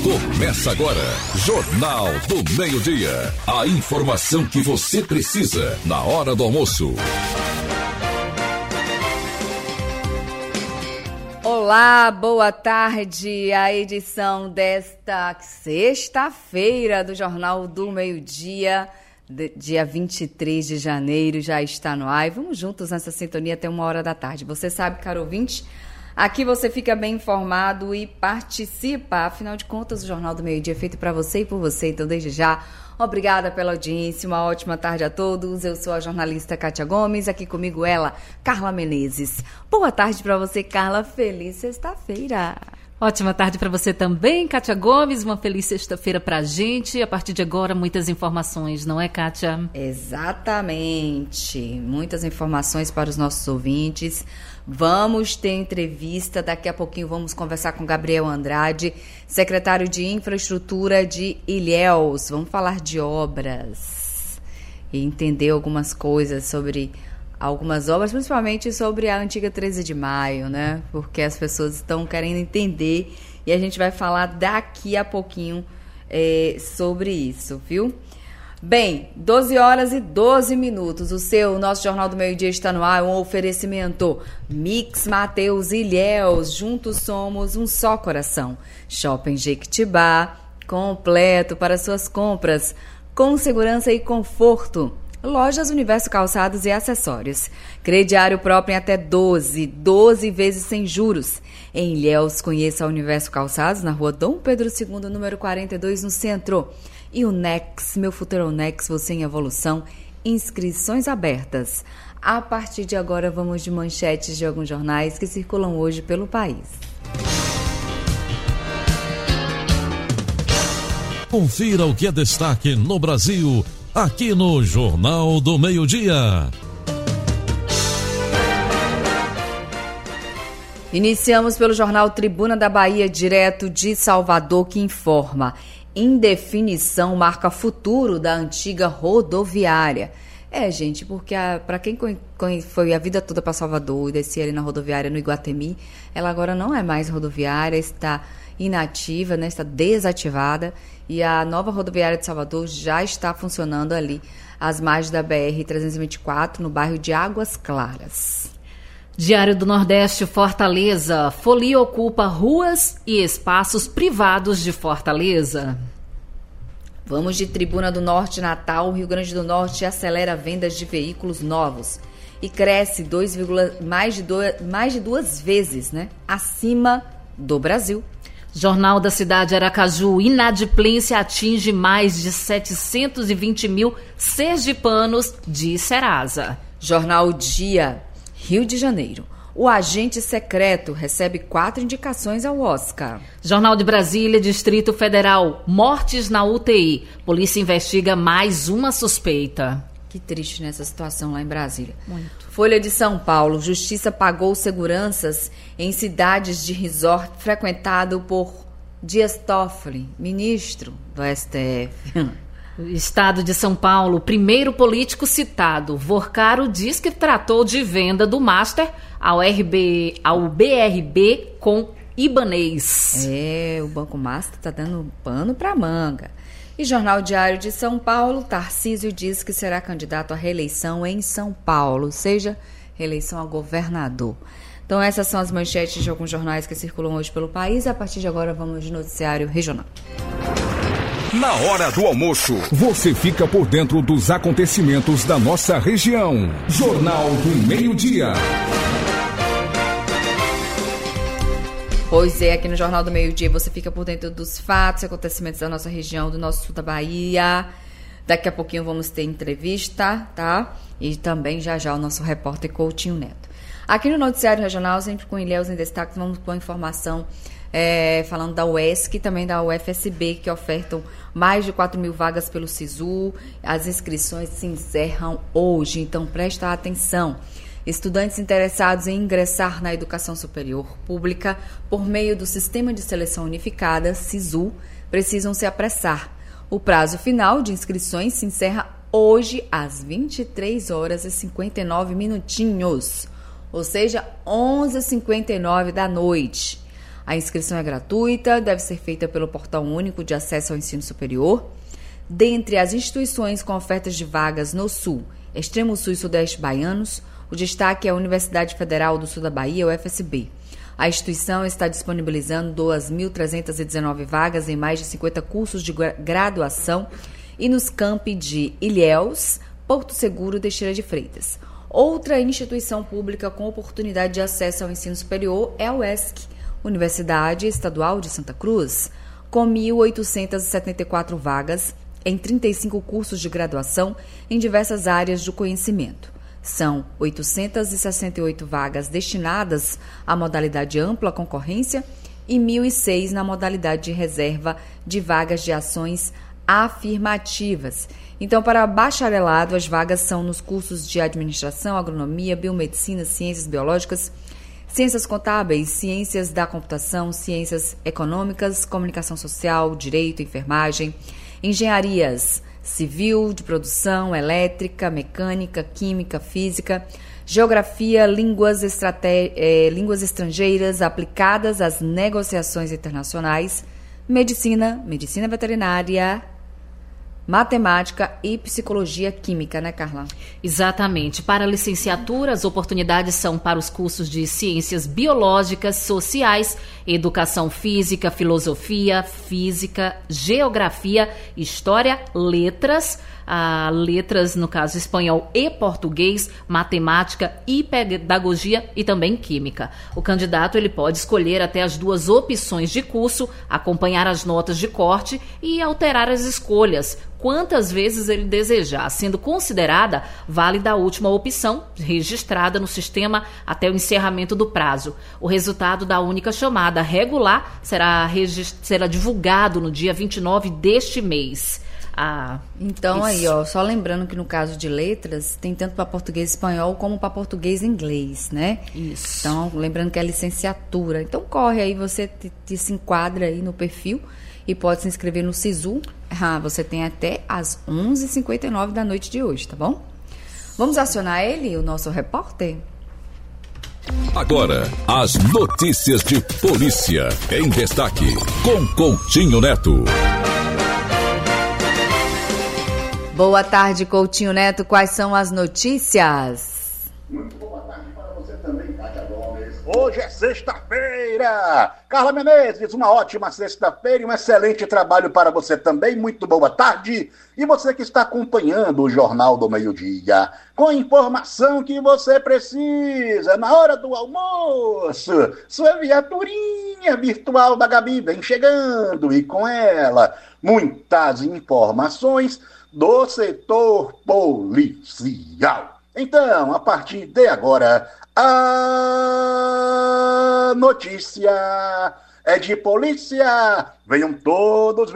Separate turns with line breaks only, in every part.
Começa agora, Jornal do Meio-Dia. A informação que você precisa na hora do almoço.
Olá, boa tarde. A edição desta sexta-feira do Jornal do Meio-Dia, dia 23 de janeiro, já está no ar. E vamos juntos nessa sintonia até 1h da tarde. Você sabe, caro ouvinte, aqui você fica bem informado e participa. Afinal de contas, o Jornal do Meio-Dia é feito para você e por você. Então, desde já, obrigada pela audiência. Uma ótima tarde a todos. Eu sou a jornalista Kátia Gomes. Aqui comigo ela, Carla Menezes. Boa tarde para você, Carla. Feliz sexta-feira.
Ótima tarde para você também, Kátia Gomes. Uma feliz sexta-feira para a gente. A partir de agora, muitas informações, não é, Kátia?
Exatamente. Muitas informações para os nossos ouvintes. Vamos ter entrevista. Daqui a pouquinho vamos conversar com Gabriel Andrade, secretário de Infraestrutura de Ilhéus. Vamos falar de obras e entender algumas coisas sobre algumas obras, principalmente sobre a antiga 13 de maio, né? Porque as pessoas estão querendo entender e a gente vai falar daqui a pouquinho sobre isso, viu? Bem, 12h12. Nosso Jornal do Meio-Dia está no ar, um oferecimento Mix Mateus Ilhéus, juntos somos um só coração. Shopping Jequitibá, completo para suas compras, com segurança e conforto. Lojas Universo Calçados e Acessórios. Crediário próprio em até 12 vezes sem juros. Em Ilhéus, conheça a Universo Calçados, na rua Dom Pedro II, número 42, no centro. E o Nex, meu futuro é o Nex, você em evolução. Inscrições abertas. A partir de agora, vamos de manchetes de alguns jornais que circulam hoje pelo país.
Confira o que é destaque no Brasil, aqui no Jornal do Meio-Dia.
Iniciamos pelo jornal Tribuna da Bahia, direto de Salvador, que informa: indefinição marca futuro da antiga rodoviária. Gente, porque para quem foi a vida toda para Salvador e descia ali na rodoviária no Iguatemi, ela agora não é mais rodoviária, está inativa, né, está desativada, e a nova rodoviária de Salvador já está funcionando ali às margens da BR-324, no bairro de Águas Claras.
Diário do Nordeste, Fortaleza. Folia ocupa ruas e espaços privados de Fortaleza.
Vamos de Tribuna do Norte, Natal. O Rio Grande do Norte acelera vendas de veículos novos e cresce mais de duas vezes, né, acima do Brasil.
Jornal da Cidade, Aracaju. Inadimplência atinge mais de 720 mil sergipanos, diz Serasa.
Jornal Dia, Rio de Janeiro. O agente secreto recebe 4 indicações ao Oscar.
Jornal de Brasília, Distrito Federal. Mortes na UTI. Polícia investiga mais uma suspeita.
Que triste nessa situação lá em Brasília.
Muito.
Folha de São Paulo. Justiça pagou seguranças em cidades de resort frequentado por Dias Toffoli, ministro do STF.
Estado de São Paulo, primeiro político citado. Vorcaro diz que tratou de venda do Master ao BRB com Ibanez.
O Banco Master está dando pano para manga. E Jornal Diário de São Paulo, Tarcísio diz que será candidato à reeleição em São Paulo, ou seja, reeleição a governador. Então essas são as manchetes de alguns jornais que circulam hoje pelo país. A partir de agora vamos de noticiário regional.
Na hora do almoço, você fica por dentro dos acontecimentos da nossa região. Jornal do Meio-Dia.
Pois é, aqui no Jornal do Meio-Dia você fica por dentro dos fatos e acontecimentos da nossa região, do nosso sul da Bahia. Daqui a pouquinho vamos ter entrevista, tá? E também já o nosso repórter Coutinho Neto. Aqui no Noticiário Regional, sempre com Ilhéus em destaque, vamos com informação falando da UESC e também da UFSB, que ofertam mais de 4 mil vagas pelo SISU. As inscrições se encerram hoje, então presta atenção. Estudantes interessados em ingressar na educação superior pública por meio do Sistema de Seleção Unificada, SISU, precisam se apressar. O prazo final de inscrições se encerra hoje às 23h59, ou seja, 11h59 da noite. A inscrição é gratuita, deve ser feita pelo Portal Único de Acesso ao Ensino Superior. Dentre as instituições com ofertas de vagas no Sul, Extremo Sul e Sudeste baianos, o destaque é a Universidade Federal do Sul da Bahia, UFSB. A instituição está disponibilizando 2.319 vagas em mais de 50 cursos de graduação e nos campi de Ilhéus, Porto Seguro e Teixeira de Freitas. Outra instituição pública com oportunidade de acesso ao ensino superior é a UESC, Universidade Estadual de Santa Cruz, com 1.874 vagas em 35 cursos de graduação em diversas áreas do conhecimento. São 868 vagas destinadas à modalidade ampla concorrência e 1.006 na modalidade de reserva de vagas de ações afirmativas. Então, para bacharelado, as vagas são nos cursos de administração, agronomia, biomedicina, ciências biológicas, ciências contábeis, ciências da computação, ciências econômicas, comunicação social, direito, enfermagem, engenharias civil, de produção, elétrica, mecânica, química, física, geografia, línguas estrangeiras aplicadas às negociações internacionais, medicina veterinária, matemática e psicologia química, né, Carla?
Exatamente. Para a licenciatura, as oportunidades são para os cursos de ciências biológicas, sociais, educação física, filosofia, física, geografia, história, letras, letras, no caso, espanhol e português, matemática e pedagogia e também química. O candidato ele pode escolher até as 2 opções de curso, acompanhar as notas de corte e alterar as escolhas quantas vezes ele desejar, sendo considerada válida a última opção, registrada no sistema até o encerramento do prazo. O resultado da única chamada regular será divulgado no dia 29 deste mês.
Então, aí, só lembrando que no caso de letras, tem tanto para português e espanhol como para português e inglês, né?
Isso.
Então, lembrando que é licenciatura. Então, corre aí, você se enquadra aí no perfil e pode se inscrever no SISU. Você tem até às 11h59 da noite de hoje, tá bom? Vamos acionar ele, o nosso repórter?
Agora, as notícias de polícia em destaque, com Coutinho Neto.
Boa tarde, Coutinho Neto. Quais são as notícias?
Muito boa tarde para você também, Cátia Gomes. Hoje é sexta-feira. Carla Menezes, uma ótima sexta-feira e um excelente trabalho para você também. Muito boa tarde. E você que está acompanhando o Jornal do Meio-Dia, com a informação que você precisa na hora do almoço. Sua viaturinha virtual da Gabi vem chegando e com ela muitas informações do setor policial. Então, a partir de agora, a notícia é de polícia. Venham todos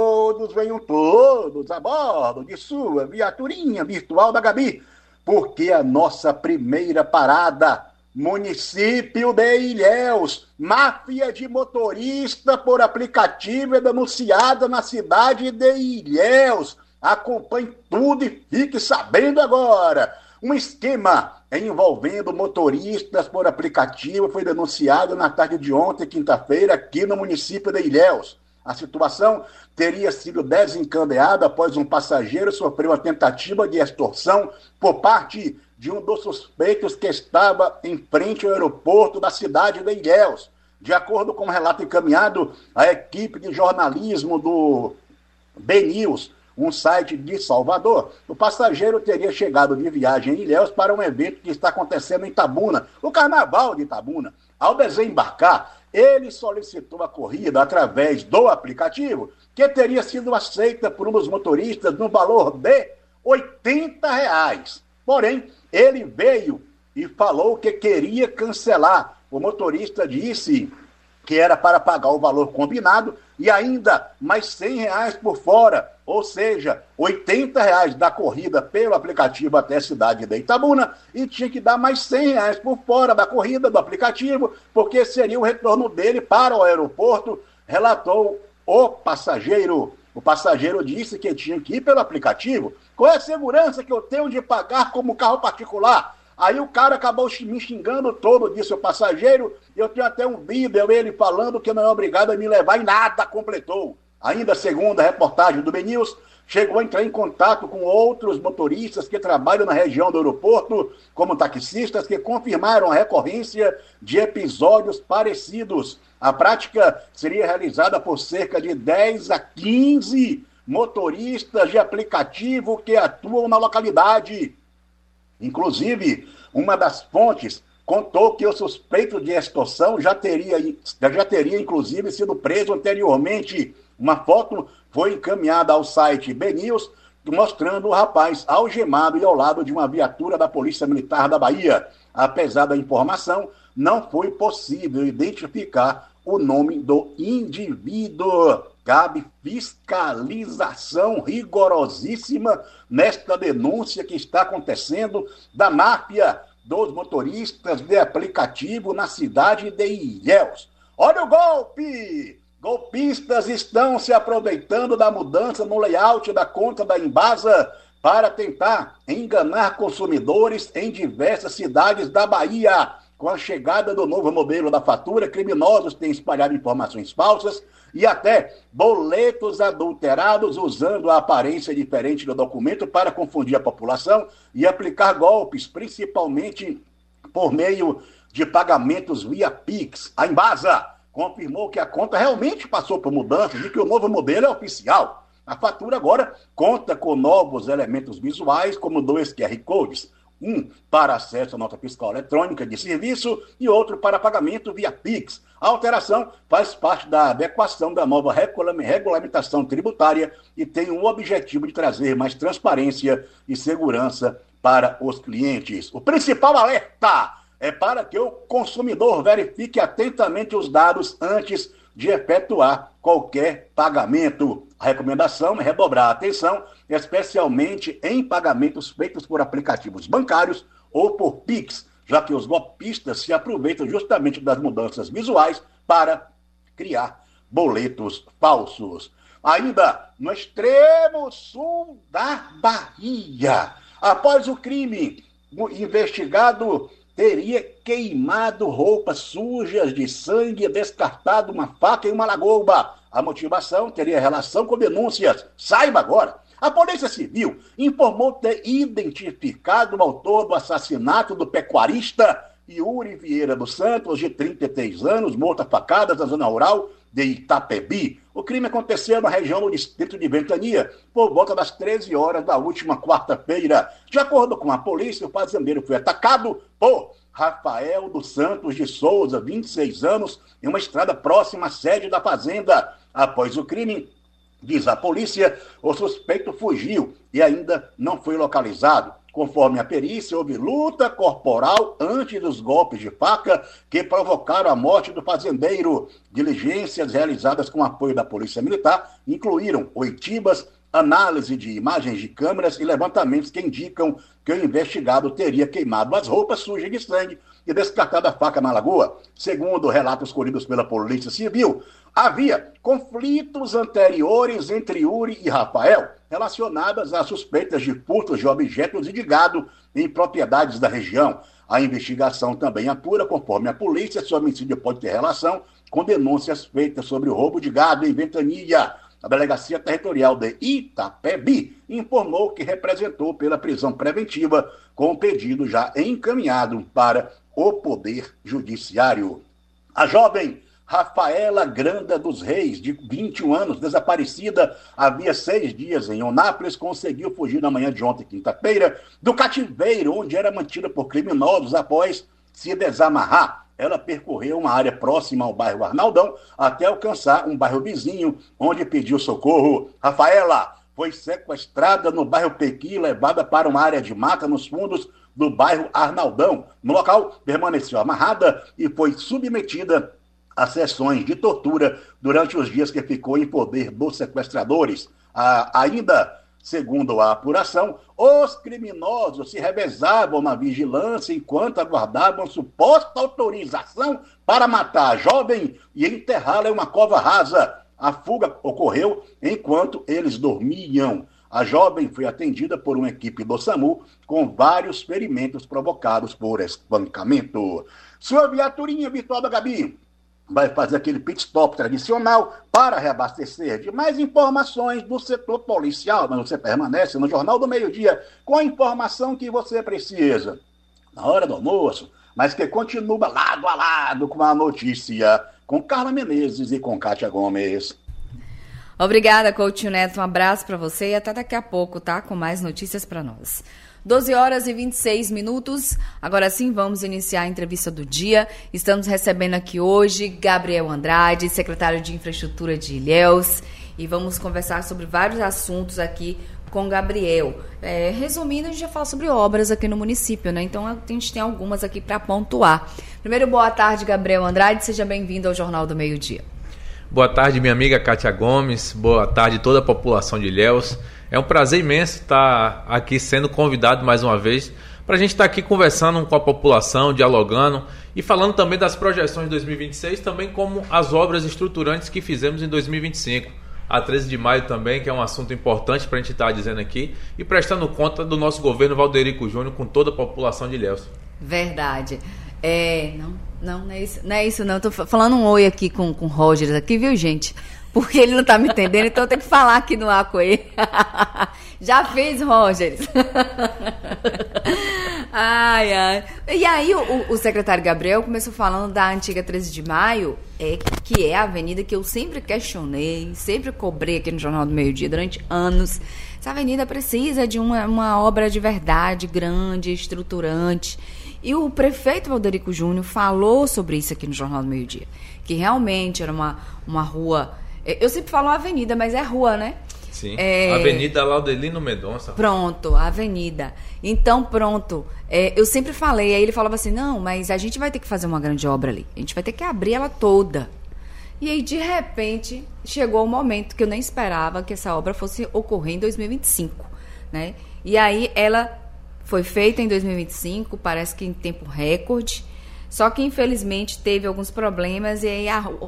a bordo de sua viaturinha virtual da Gabi, porque a nossa primeira parada, município de Ilhéus, máfia de motorista por aplicativo é denunciada na cidade de Ilhéus. Acompanhe tudo e fique sabendo agora. Um esquema envolvendo motoristas por aplicativo foi denunciado na tarde de ontem, quinta-feira, aqui no município de Ilhéus. A situação teria sido desencadeada após um passageiro sofrer uma tentativa de extorsão por parte de um dos suspeitos que estava em frente ao aeroporto da cidade de Ilhéus. De acordo com o relato encaminhado à equipe de jornalismo do BNews, um site de Salvador, o passageiro teria chegado de viagem em Ilhéus para um evento que está acontecendo em Itabuna, o Carnaval de Itabuna. Ao desembarcar, ele solicitou a corrida através do aplicativo, que teria sido aceita por um dos motoristas no valor de R$80. Porém, ele veio e falou que queria cancelar. O motorista disse que era para pagar o valor combinado e ainda mais R$100 por fora, ou seja, R$80 da corrida pelo aplicativo até a cidade de Itabuna, e tinha que dar mais R$100 por fora da corrida do aplicativo, porque seria o retorno dele para o aeroporto, relatou o passageiro. O passageiro disse que tinha que ir pelo aplicativo. Qual é a segurança que eu tenho de pagar como carro particular? Aí o cara acabou me xingando todo, disse o passageiro, eu tenho até um vídeo, ele falando que não é obrigado a me levar e nada completou. Ainda segundo a reportagem do BNews, chegou a entrar em contato com outros motoristas que trabalham na região do aeroporto, como taxistas, que confirmaram a recorrência de episódios parecidos. A prática seria realizada por cerca de 10 a 15 motoristas de aplicativo que atuam na localidade. Inclusive, uma das fontes contou que o suspeito de extorsão já teria inclusive sido preso anteriormente. Uma foto foi encaminhada ao site BNews, mostrando o rapaz algemado e ao lado de uma viatura da Polícia Militar da Bahia. Apesar da informação, não foi possível identificar o nome do indivíduo. Cabe fiscalização rigorosíssima nesta denúncia que está acontecendo da máfia dos motoristas de aplicativo na cidade de Ilhéus. Olha o golpe! Golpistas estão se aproveitando da mudança no layout da conta da Embasa para tentar enganar consumidores em diversas cidades da Bahia. Com a chegada do novo modelo da fatura, criminosos têm espalhado informações falsas e até boletos adulterados usando a aparência diferente do documento para confundir a população e aplicar golpes, principalmente por meio de pagamentos via Pix. A Embasa confirmou que a conta realmente passou por mudanças e que o novo modelo é oficial. A fatura agora conta com novos elementos visuais, como 2 QR Codes. Um para acesso à nota fiscal eletrônica de serviço e outro para pagamento via Pix. A alteração faz parte da adequação da nova regulamentação tributária e tem o objetivo de trazer mais transparência e segurança para os clientes. O principal alerta é para que o consumidor verifique atentamente os dados antes de efetuar qualquer pagamento. A recomendação é redobrar a atenção, especialmente em pagamentos feitos por aplicativos bancários ou por Pix, já que os golpistas se aproveitam justamente das mudanças visuais para criar boletos falsos. Ainda no extremo sul da Bahia, após o crime, o investigado teria queimado roupas sujas de sangue e descartado uma faca em uma lagoa. A motivação teria relação com denúncias. Saiba agora. A Polícia Civil informou ter identificado o autor do assassinato do pecuarista Yuri Vieira dos Santos, de 33 anos, morto a facadas na zona rural de Itapebi. O crime aconteceu na região do distrito de Ventania, por volta das 13 horas da última quarta-feira. De acordo com a polícia, o fazendeiro foi atacado por Rafael dos Santos de Souza, 26 anos, em uma estrada próxima à sede da fazenda. Após o crime, diz a polícia, o suspeito fugiu e ainda não foi localizado. Conforme a perícia, houve luta corporal antes dos golpes de faca que provocaram a morte do fazendeiro. Diligências realizadas com apoio da Polícia Militar incluíram oitivas, análise de imagens de câmeras e levantamentos que indicam que o investigado teria queimado as roupas sujas de sangue e descartado a faca na lagoa. Segundo relatos colhidos pela Polícia Civil, havia conflitos anteriores entre Yuri e Rafael, relacionadas a suspeitas de furtos de objetos e de gado em propriedades da região. A investigação também apura, conforme a polícia, se o homicídio pode ter relação com denúncias feitas sobre o roubo de gado em Ventania. A Delegacia Territorial de Itapebi informou que representou pela prisão preventiva, com o pedido já encaminhado para o Poder Judiciário. A jovem Rafaela Granda dos Reis, de 21 anos, desaparecida havia 6 dias em Onápolis, conseguiu fugir na manhã de ontem, quinta-feira, do cativeiro onde era mantida por criminosos após se desamarrar. Ela percorreu uma área próxima ao bairro Arnaldão até alcançar um bairro vizinho, onde pediu socorro. Rafaela foi sequestrada no bairro Pequi e levada para uma área de mata nos fundos do bairro Arnaldão. No local, permaneceu amarrada e foi submetida a sessões de tortura durante os dias que ficou em poder dos sequestradores. Ainda, segundo a apuração, os criminosos se revezavam na vigilância enquanto aguardavam suposta autorização para matar a jovem e enterrá-la em uma cova rasa. A fuga ocorreu enquanto eles dormiam. A jovem foi atendida por uma equipe do SAMU com vários ferimentos provocados por espancamento. Sua viaturinha virtual da Gabi vai fazer aquele pit stop tradicional para reabastecer de mais informações do setor policial, mas você permanece no Jornal do Meio-Dia com a informação que você precisa na hora do almoço, mas que continua lado a lado com a notícia, com Carla Menezes e com Kátia Gomes.
Obrigada, Coutinho Neto. Um abraço para você e até daqui a pouco, tá? Com mais notícias para nós. 12 horas e 26 minutos. Agora sim, vamos iniciar a entrevista do dia. Estamos recebendo aqui hoje Gabriel Andrade, secretário de Infraestrutura de Ilhéus, e vamos conversar sobre vários assuntos aqui com Gabriel. Resumindo, a gente já fala sobre obras aqui no município, né? Então a gente tem algumas aqui para pontuar. Primeiro, boa tarde, Gabriel Andrade. Seja bem-vindo ao Jornal do Meio-Dia.
Boa tarde, minha amiga Kátia Gomes. Boa tarde a toda a população de Ilhéus. É um prazer imenso estar aqui sendo convidado mais uma vez para a gente estar aqui conversando com a população, dialogando e falando também das projeções de 2026, também como as obras estruturantes que fizemos em 2025. A 13 de maio também, que é um assunto importante para a gente estar dizendo aqui e prestando conta do nosso governo Valderico Júnior com toda a população de Ilhéus.
Verdade. Não é isso não. Eu tô falando um oi aqui com o Rogers aqui, viu, gente? Porque ele não tá me entendendo, então eu tenho que falar aqui no ar com ele. Já fez, Rogers? Ai. E aí o secretário Gabriel começou falando da antiga 13 de maio, que é a avenida que eu sempre questionei, sempre cobrei aqui no Jornal do Meio-Dia durante anos. Essa avenida precisa de uma obra de verdade, grande, estruturante. E o prefeito Valderico Júnior falou sobre isso aqui no Jornal do Meio-Dia, que realmente era uma rua... Eu sempre falo avenida, mas é rua, né?
Sim, Avenida Laudelino Mendonça.
Pronto, a avenida. Então, pronto. Eu sempre falei, aí ele falava assim, não, mas a gente vai ter que fazer uma grande obra ali. A gente vai ter que abrir ela toda. E aí, de repente, chegou o momento que eu nem esperava que essa obra fosse ocorrer em 2025, né? E aí, ela foi feita em 2025, parece que em tempo recorde. Só que, infelizmente, teve alguns problemas e aí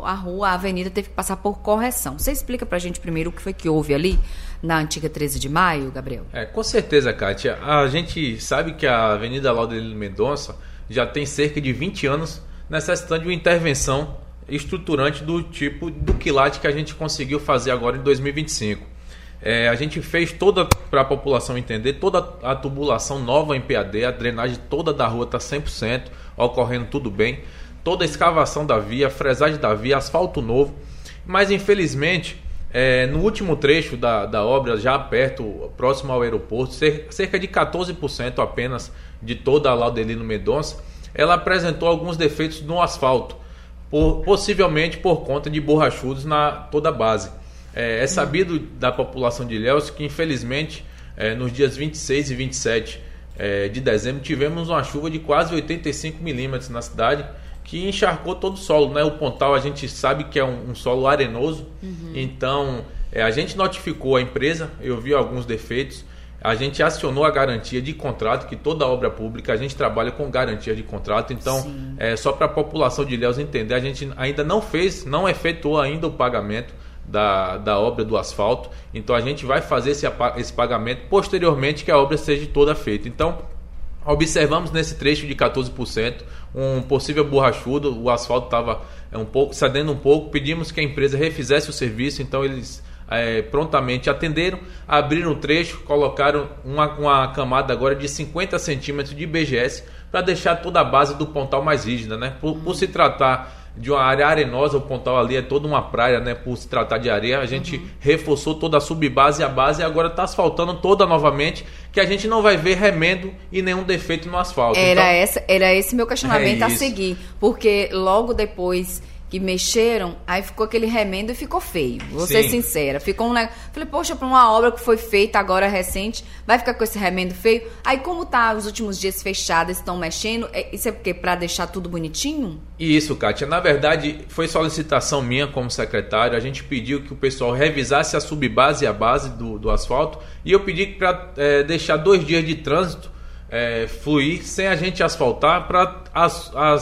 a avenida teve que passar por correção. Você explica pra gente primeiro o que foi que houve ali na antiga 13 de maio, Gabriel?
Com certeza, Kátia. A gente sabe que a Avenida Laudelino Mendonça já tem cerca de 20 anos necessitando de uma intervenção estruturante do tipo do quilate que a gente conseguiu fazer agora em 2025. A gente fez toda, para a população entender, toda a tubulação nova em PAD, a drenagem toda da rua está 100%, ocorrendo tudo bem, toda a escavação da via, fresagem da via, asfalto novo, mas infelizmente no último trecho da obra, já perto, próximo ao aeroporto, cerca de 14% apenas de toda a Laudelino Mendonça, ela apresentou alguns defeitos no asfalto, possivelmente por conta de borrachudos na toda a base. É sabido da população de Ilhéus que, infelizmente, nos dias 26 e 27 de dezembro, tivemos uma chuva de quase 85 milímetros na cidade, que encharcou todo o solo, né? O Pontal, a gente sabe que é um solo arenoso, então a gente notificou a empresa, eu vi alguns defeitos, a gente acionou a garantia de contrato, que toda obra pública a gente trabalha com garantia de contrato, então só para a população de Ilhéus entender, a gente ainda não efetuou ainda o pagamento da obra do asfalto, então a gente vai fazer esse pagamento posteriormente que a obra seja toda feita. Então observamos nesse trecho de 14% um possível borrachudo, o asfalto estava cedendo um pouco, pedimos que a empresa refizesse o serviço, então eles prontamente atenderam, abriram o trecho, colocaram uma camada agora de 50 centímetros de BGS para deixar toda a base do Pontal mais rígida, né? Por se tratar de uma área arenosa, o Pontal ali é toda uma praia, né? Por se tratar de areia, a gente reforçou toda a subbase e a base, e agora está asfaltando toda novamente, que a gente não vai ver remendo e nenhum defeito no asfalto.
Era esse meu questionamento a seguir, porque logo depois que mexeram, aí ficou aquele remendo e ficou feio. Vou ser sincera. Ficou um negócio. Falei, poxa, para uma obra que foi feita agora recente, vai ficar com esse remendo feio? Aí, como tá os últimos dias fechados, estão mexendo, isso é porque para deixar tudo bonitinho?
Isso, Kátia. Na verdade, foi solicitação minha como secretário. A gente pediu que o pessoal revisasse a subbase e a base do asfalto. E eu pedi para deixar 2 dias de trânsito fluir sem a gente asfaltar, para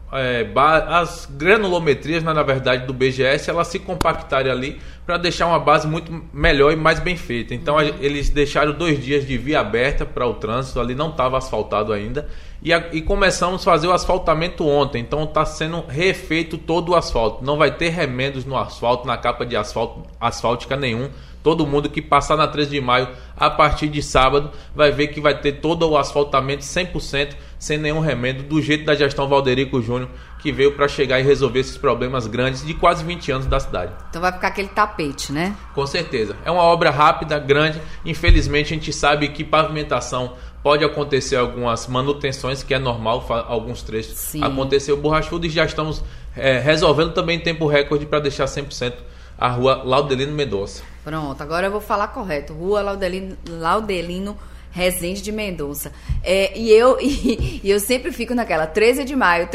as granulometrias, na verdade, do BGS, elas se compactarem ali para deixar uma base muito melhor e mais bem feita. Então, eles deixaram 2 dias de via aberta para o trânsito, ali não estava asfaltado ainda, e começamos a fazer o asfaltamento ontem. Então, está sendo refeito todo o asfalto. Não vai ter remendos no asfalto, na capa de asfáltica nenhum. Todo mundo que passar na 13 de maio, a partir de sábado, vai ver que vai ter todo o asfaltamento 100%, sem nenhum remendo, do jeito da gestão Valderico Júnior, que veio para chegar e resolver esses problemas grandes de quase 20 anos da cidade.
Então vai ficar aquele tapete, né?
Com certeza. É uma obra rápida, grande. Infelizmente, a gente sabe que pavimentação pode acontecer algumas manutenções, que é normal, alguns trechos. Sim. Aconteceu borrachudo, e já estamos resolvendo também em tempo recorde para deixar 100% a rua Laudelino Mendonça.
Pronto, agora eu vou falar correto. Rua Laudelino Rezende de Mendonça. E eu sempre fico naquela 13 de maio.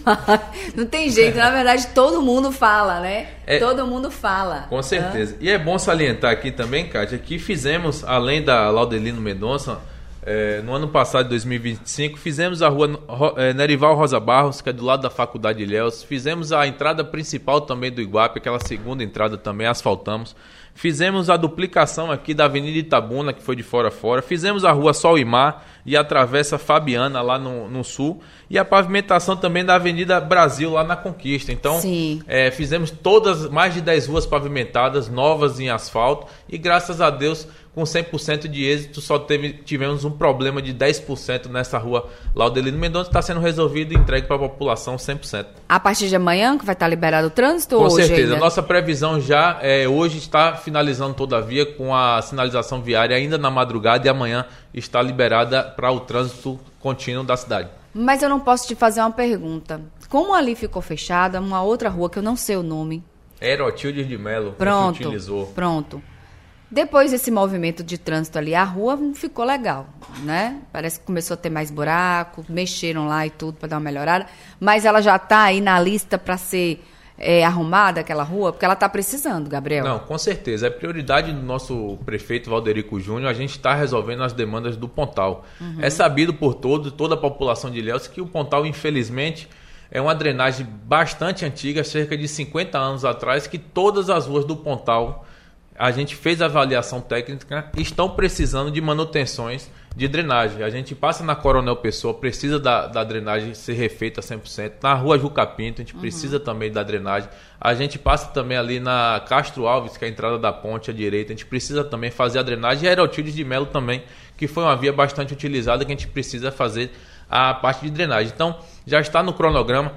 Não tem jeito, na verdade todo mundo fala, né? Todo mundo fala.
Com certeza. E é bom salientar aqui também, Kátia, que fizemos, além da Laudelino Mendonça, no ano passado, 2025, fizemos a rua Nerival Rosa Barros, que é do lado da Faculdade de Ilhéus. Fizemos a entrada principal também do Iguape, aquela segunda entrada também asfaltamos. Fizemos a duplicação aqui da Avenida Itabuna, que foi de fora a fora. Fizemos a rua Sol e Mar e a Travessa Fabiana, lá no sul. E a pavimentação também da Avenida Brasil, lá na Conquista. Então, fizemos mais de 10 ruas pavimentadas, novas em asfalto. E graças a Deus, com 100% de êxito, só tivemos um problema de 10% nessa rua Laudelino Mendonça, que está sendo resolvido e entregue para a população 100%.
A partir de amanhã que vai estar liberado o trânsito?
Com certeza. Ainda? Nossa previsão já hoje está finalizando toda a via com a sinalização viária ainda na madrugada, e amanhã está liberada para o trânsito contínuo da cidade.
Mas eu não posso te fazer uma pergunta. Como ali ficou fechada, uma outra rua que eu não sei o nome.
Herotildes de Melo.
Pronto,
que utilizou.
Pronto. Depois desse movimento de trânsito ali, a rua ficou legal, né? Parece que começou a ter mais buraco, mexeram lá e tudo para dar uma melhorada. Mas ela já está aí na lista para ser arrumada, aquela rua? Porque ela está precisando, Gabriel.
Não, com certeza. É prioridade do nosso prefeito Valderico Júnior. A gente está resolvendo as demandas do Pontal. É sabido por toda a população de Ilhéus, que o Pontal, infelizmente, é uma drenagem bastante antiga, cerca de 50 anos atrás, que todas as ruas do Pontal, a gente fez a avaliação técnica, estão precisando de manutenções de drenagem. A gente passa na Coronel Pessoa, precisa da drenagem ser refeita 100%. Na rua Juca Pinto, a gente precisa também da drenagem. A gente passa também ali na Castro Alves, que é a entrada da ponte à direita. A gente precisa também fazer a drenagem. E a Herotildes de Melo também, que foi uma via bastante utilizada, que a gente precisa fazer a parte de drenagem. Então, já está no cronograma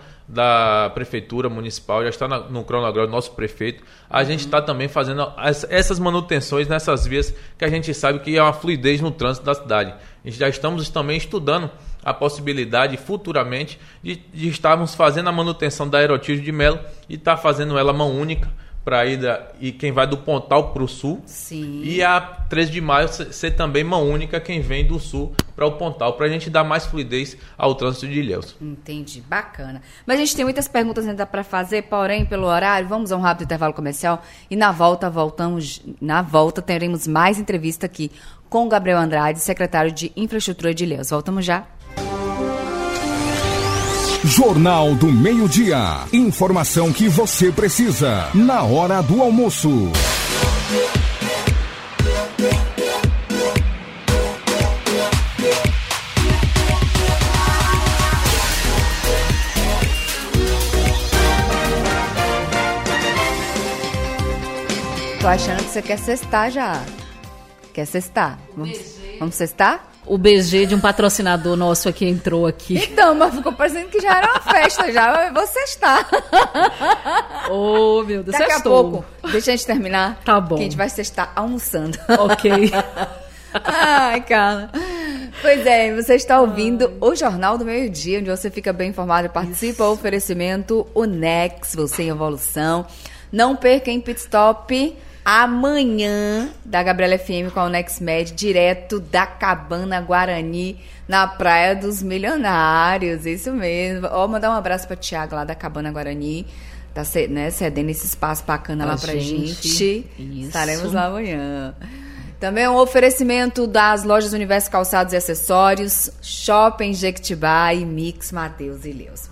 da Prefeitura Municipal, já está no cronograma do nosso prefeito. A gente está também fazendo essas manutenções nessas vias que a gente sabe que é uma fluidez no trânsito da cidade. Já estamos também estudando a possibilidade futuramente de estarmos fazendo a manutenção da Herotildes de Melo e estar fazendo ela mão única para e quem vai do Pontal para o sul.
Sim.
E a 13 de maio ser também mão única quem vem do sul para o Pontal, para a gente dar mais fluidez ao trânsito de Ilhéus.
Entendi, bacana. Mas a gente tem muitas perguntas ainda para fazer, porém, pelo horário, vamos a um rápido intervalo comercial e na volta teremos mais entrevista aqui com o Gabriel Andrade, secretário de Infraestrutura de Ilhéus. Voltamos já.
Jornal do Meio-Dia. Informação que você precisa na hora do almoço.
Tô achando que você quer cestar já. Quer cestar? Vamos cestar?
O BG de um patrocinador nosso aqui entrou aqui.
Então, mas ficou parecendo que já era uma festa, já. Eu vou cestar.
Oh, meu Deus,
daqui a pouco, deixa a gente terminar.
Tá bom.
Que a gente vai cestar almoçando.
Ok.
Ai, Carla. Pois é, você está ouvindo o Jornal do Meio-Dia, onde você fica bem informado e participa. O oferecimento Unex, você em evolução. Não perca em Pit Stop amanhã da Gabriela FM com a UnexMed, direto da Cabana Guarani, na Praia dos Milionários. Isso mesmo. Mandar um abraço para Tiago lá da Cabana Guarani. Tá cedendo esse espaço bacana lá pra gente.
Isso.
Estaremos lá amanhã. Também um oferecimento das lojas Universo Calçados e Acessórios, Shopping Jequitibá e Mix Mateus e Ilhéus.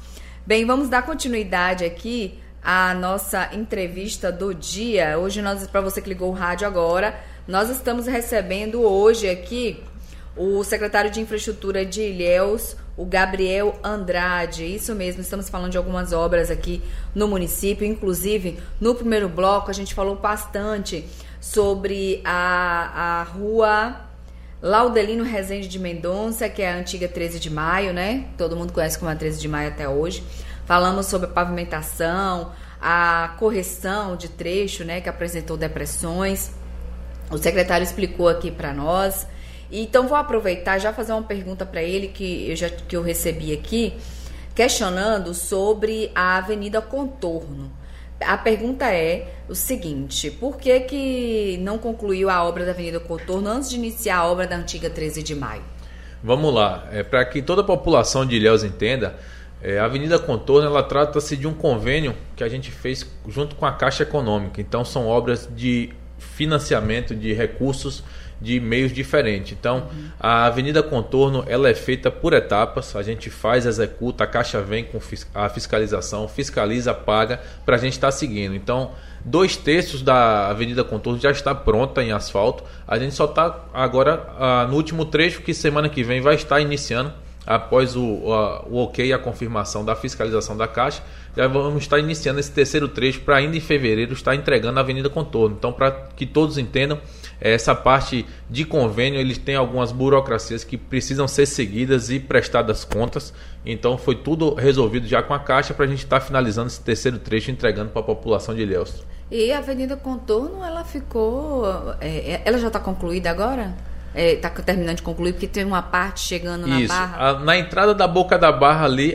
Bem, vamos dar continuidade aqui à nossa entrevista do dia. Hoje, para você que ligou o rádio agora, nós estamos recebendo hoje aqui o secretário de Infraestrutura de Ilhéus, o Gabriel Andrade. Isso mesmo, estamos falando de algumas obras aqui no município. Inclusive, no primeiro bloco, a gente falou bastante sobre a rua Laudelino Rezende de Mendonça, que é a antiga 13 de maio, né? Todo mundo conhece como a 13 de maio até hoje. Falamos sobre a pavimentação, a correção de trecho, né, que apresentou depressões. O secretário explicou aqui para nós. Então, vou aproveitar e já fazer uma pergunta para ele que eu recebi aqui, questionando sobre a Avenida Contorno. A pergunta é o seguinte: por que não concluiu a obra da Avenida Contorno antes de iniciar a obra da antiga 13 de maio?
Vamos lá, para que toda a população de Ilhéus entenda, a Avenida Contorno, ela trata-se de um convênio que a gente fez junto com a Caixa Econômica. Então, são obras de financiamento de recursos de meios diferentes. Então, a Avenida Contorno, ela é feita por etapas. A gente faz, executa, a Caixa vem com a fiscalização, fiscaliza, paga, para a gente estar seguindo. Então, 2/3 da Avenida Contorno já está pronta em asfalto. A gente só está agora no último trecho, que semana que vem vai estar iniciando. Após o ok e a confirmação da fiscalização da Caixa, já vamos estar iniciando esse terceiro trecho para ainda em fevereiro estar entregando a Avenida Contorno. Então, para que todos entendam, essa parte de convênio, eles têm algumas burocracias que precisam ser seguidas e prestadas contas. Então, foi tudo resolvido já com a Caixa para a gente estar finalizando esse terceiro trecho e entregando para a população de Ilhéus.
E a Avenida Contorno, ela ficou... ela já está concluída agora? Está terminando de concluir, porque tem uma parte chegando na Barra.
Na entrada da Boca da Barra ali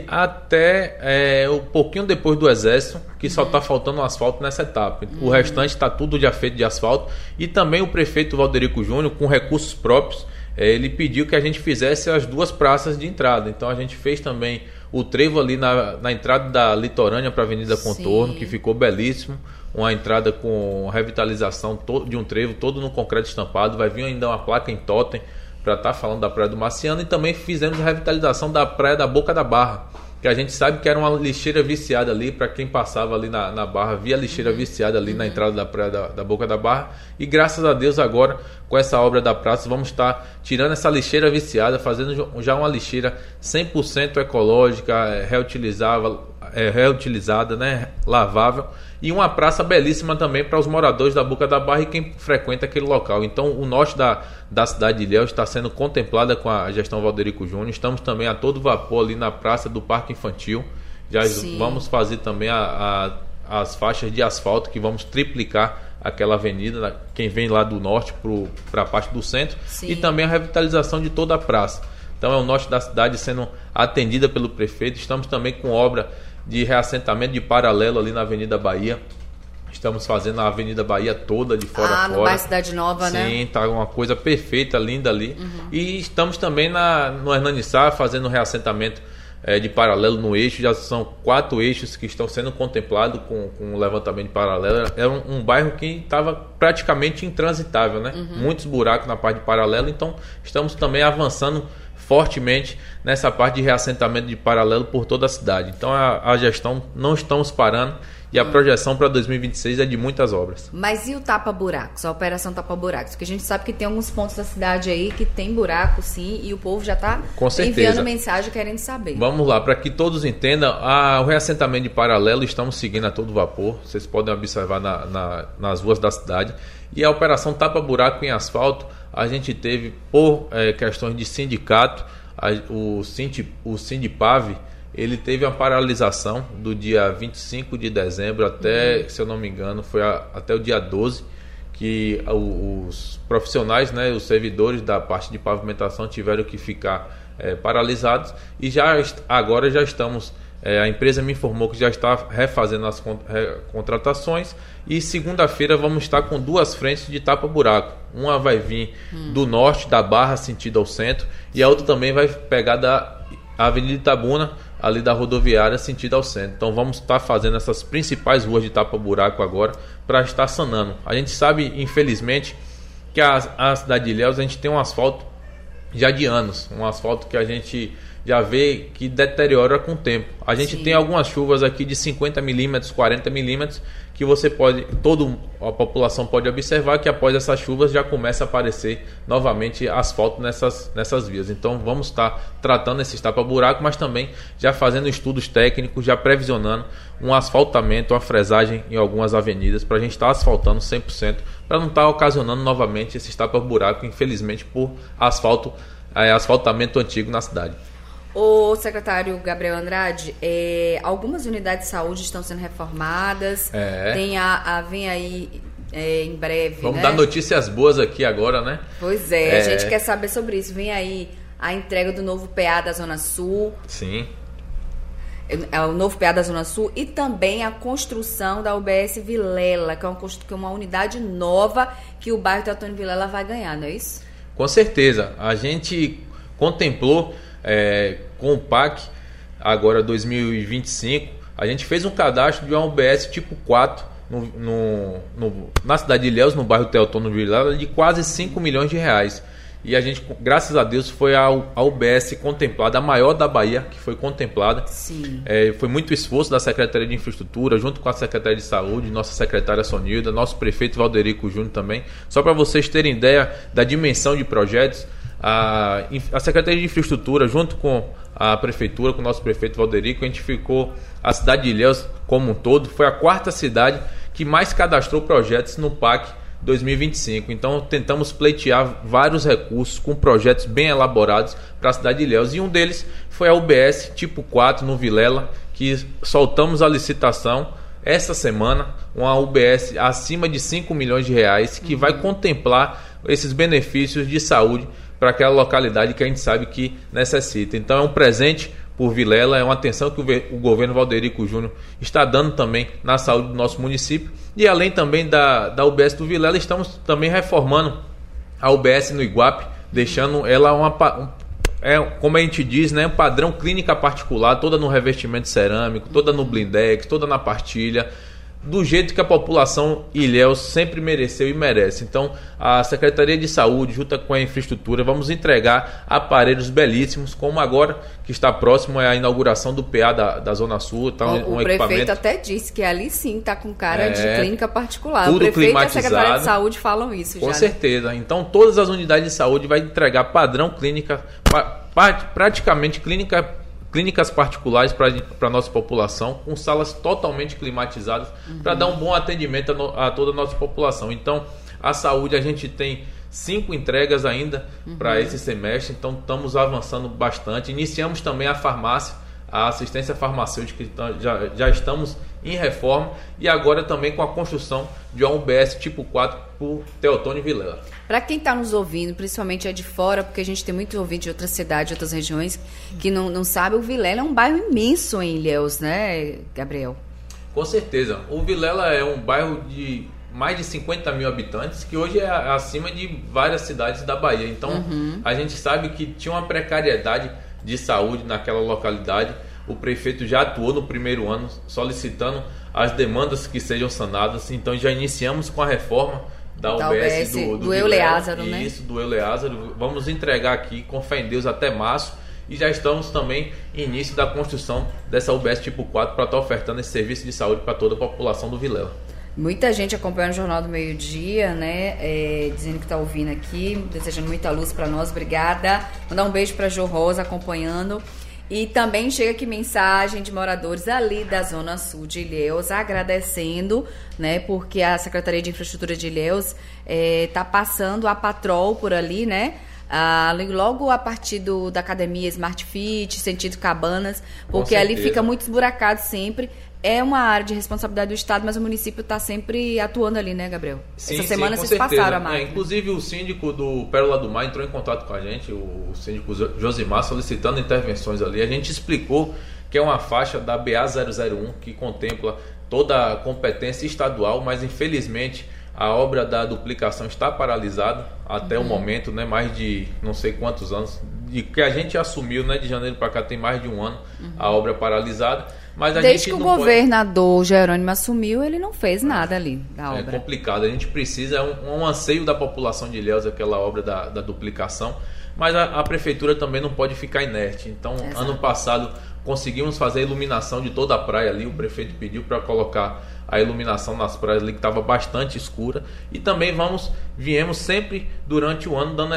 até um pouquinho depois do Exército, que só está faltando asfalto nessa etapa. O restante está tudo já feito de asfalto. E também o prefeito Valderico Júnior, com recursos próprios, ele pediu que a gente fizesse as 2 praças de entrada. Então a gente fez também o trevo ali na entrada da Litorânea para a Avenida Contorno, que ficou belíssimo. Uma entrada com revitalização de um trevo todo no concreto estampado. Vai vir ainda uma placa em totem para estar falando da Praia do Marciano. E também fizemos a revitalização da Praia da Boca da Barra, que a gente sabe que era uma lixeira viciada ali. Para quem passava ali na Barra, via lixeira viciada ali na entrada da Praia da Boca da Barra. E graças a Deus agora, com essa obra da praça, vamos estar tirando essa lixeira viciada, fazendo já uma lixeira 100% ecológica, reutilizada, né, lavável, e uma praça belíssima também para os moradores da Boca da Barra e quem frequenta aquele local. Então, o norte da cidade de Ilhéus está sendo contemplada com a gestão Valderico Júnior. Estamos também a todo vapor ali na praça do Parque Infantil. Já vamos fazer também as faixas de asfalto, que vamos triplicar aquela avenida, quem vem lá do norte para a parte do centro. E também a revitalização de toda a praça. Então, é o norte da cidade sendo atendida pelo prefeito. Estamos também com obra de reassentamento de paralelo ali na Avenida Bahia. Estamos fazendo a Avenida Bahia toda de fora a fora.
No bairro Cidade Nova, né?
Sim, tá uma coisa perfeita, linda ali. E estamos também no Hernani Sá fazendo reassentamento de paralelo no eixo. Já são 4 eixos que estão sendo contemplados com o levantamento de paralelo. Era um bairro que estava praticamente intransitável, né? Muitos buracos na parte de paralelo. Então, estamos também avançando fortemente nessa parte de reassentamento de paralelo por toda a cidade. Então, a gestão não estamos parando e a projeção para 2026 é de muitas obras.
Mas e o tapa-buracos, a operação tapa-buracos? Porque a gente sabe que tem alguns pontos da cidade aí que tem buraco, sim, e o povo já está enviando mensagem querendo saber.
Vamos lá, para que todos entendam, o reassentamento de paralelo estamos seguindo a todo vapor. Vocês podem observar nas ruas da cidade. E a operação tapa-buraco em asfalto, a gente teve, por questões de sindicato, o Sindipave, ele teve uma paralisação do dia 25 de dezembro até, se eu não me engano, foi até o dia 12, que os profissionais, né, os servidores da parte de pavimentação tiveram que ficar paralisados. E agora já estamos... a empresa me informou que já está refazendo as contratações e segunda-feira vamos estar com 2 frentes de tapa-buraco. Uma vai vir do norte da Barra, sentido ao centro, e a outra também vai pegar da Avenida Itabuna, ali da rodoviária, sentido ao centro. Então vamos estar fazendo essas principais ruas de tapa-buraco agora para estar sanando. A gente sabe, infelizmente, que a cidade de Ilhéus, a gente tem um asfalto já de anos, um asfalto que a gente já vê que deteriora com o tempo. A gente tem algumas chuvas aqui de 50 milímetros, 40 milímetros, que você pode, toda a população pode observar que após essas chuvas já começa a aparecer novamente asfalto nessas vias. Então vamos estar tratando esses tapa-buraco, mas também já fazendo estudos técnicos, já previsionando um asfaltamento, uma fresagem em algumas avenidas, para a gente estar asfaltando 100%, para não estar ocasionando novamente esses tapa-buraco, infelizmente, por asfaltamento antigo na cidade.
O secretário Gabriel Andrade, algumas unidades de saúde estão sendo reformadas, vem aí em breve,
Vamos
né?
dar notícias boas aqui agora, né?
Pois é, a gente quer saber sobre isso. Vem aí a entrega do novo PA da Zona Sul.
Sim.
O novo PA da Zona Sul e também a construção da UBS Vilela, que é uma unidade nova que o bairro Teotônio Vilela vai ganhar, não é isso?
Com certeza. A gente contemplou com o PAC, agora 2025, a gente fez um cadastro de uma UBS tipo 4 na cidade de Ilhéus, no bairro Teotônio Vilela, de quase 5 milhões de reais. E a gente, graças a Deus, foi a UBS contemplada, a maior da Bahia, que foi contemplada.
Sim.
Foi muito esforço da Secretaria de Infraestrutura, junto com a Secretaria de Saúde, nossa secretária Sonilda, nosso prefeito Valderico Júnior também. Só para vocês terem ideia da dimensão de projetos, a Secretaria de Infraestrutura, junto com a Prefeitura, com o nosso prefeito Valderico, a gente ficou, a cidade de Ilhéus como um todo, foi a quarta cidade que mais cadastrou projetos no PAC 2025. Então tentamos pleitear vários recursos com projetos bem elaborados para a cidade de Ilhéus. E um deles foi a UBS tipo 4 no Vilela, que soltamos a licitação essa semana, uma UBS acima de 5 milhões de reais, que vai contemplar esses benefícios de saúde para aquela localidade que a gente sabe que necessita. Então é um presente por Vilela, é uma atenção que o governo Valderico Júnior está dando também na saúde do nosso município. E além também da UBS do Vilela, estamos também reformando a UBS no Iguape, deixando ela como a gente diz, né, um padrão clínica particular, toda no revestimento cerâmico, toda no blindex, toda na partilha, do jeito que a população Ilhéus sempre mereceu e merece. Então, a Secretaria de Saúde, junto com a infraestrutura, vamos entregar aparelhos belíssimos, como agora, que está próximo é a inauguração do PA da Zona Sul. Tá
o prefeito até disse que ali sim está com cara de clínica particular.
Tudo
o prefeito
climatizado,
e a Secretaria de Saúde falam isso já.
Com certeza. Então, todas as unidades de saúde vai entregar padrão clínica, praticamente clínicas particulares para a nossa população, com salas totalmente climatizadas, para dar um bom atendimento a toda a nossa população. Então, a saúde, a gente tem 5 entregas ainda para esse semestre, então estamos avançando bastante. Iniciamos também a farmácia, a assistência farmacêutica, já estamos em reforma, e agora também com a construção de uma UBS tipo 4 por Teotônio Vilela.
Para quem está nos ouvindo, principalmente de fora, porque a gente tem muito ouvinte de outras cidades, de outras regiões, que não sabe, o Vilela é um bairro imenso em Ilhéus, né, Gabriel?
Com certeza. O Vilela é um bairro de mais de 50 mil habitantes, que hoje é acima de várias cidades da Bahia. Então, a gente sabe que tinha uma precariedade de saúde naquela localidade. O prefeito já atuou no primeiro ano solicitando as demandas que sejam sanadas. Então, já iniciamos com a reforma da UBS do
Euleázaro, né?
Isso, do Euleázaro. Vamos entregar aqui, com fé em Deus, até março. E já estamos também em início da construção dessa UBS tipo 4 para estar ofertando esse serviço de saúde para toda a população do Vilela.
Muita gente acompanhando o Jornal do Meio-Dia, né? Dizendo que está ouvindo aqui, desejando muita luz para nós. Obrigada. Mandar um beijo para Jo Rosa acompanhando. E também chega aqui mensagem de moradores ali da Zona Sul de Ilhéus, agradecendo, né? Porque a Secretaria de Infraestrutura de Ilhéus está passando a patrol por ali, né? Logo a partir da academia Smart Fit, sentido Cabanas, porque ali fica muito esburacado sempre. É uma área de responsabilidade do Estado, mas o município está sempre atuando ali, né, Gabriel?
Sim,
essa semana
vocês
passaram a máquina.
Inclusive o síndico do Pérola do Mar entrou em contato com a gente, o síndico Josimar, solicitando intervenções ali. A gente explicou que é uma faixa da BA-001 que contempla toda a competência estadual, mas infelizmente a obra da duplicação está paralisada até o momento, né? Mais de não sei quantos anos, de que a gente assumiu, né? De janeiro para cá tem mais de um ano a obra paralisada. Mas
desde que o governador Jerônimo assumiu, ele não fez nada ali da obra.
É complicado, a gente precisa, um anseio da população de Ilhéus, aquela obra da duplicação, mas a prefeitura também não pode ficar inerte. Então, ano passado conseguimos fazer a iluminação de toda a praia ali, o prefeito pediu para colocar a iluminação nas praias ali que estava bastante escura, e também viemos sempre durante o ano dando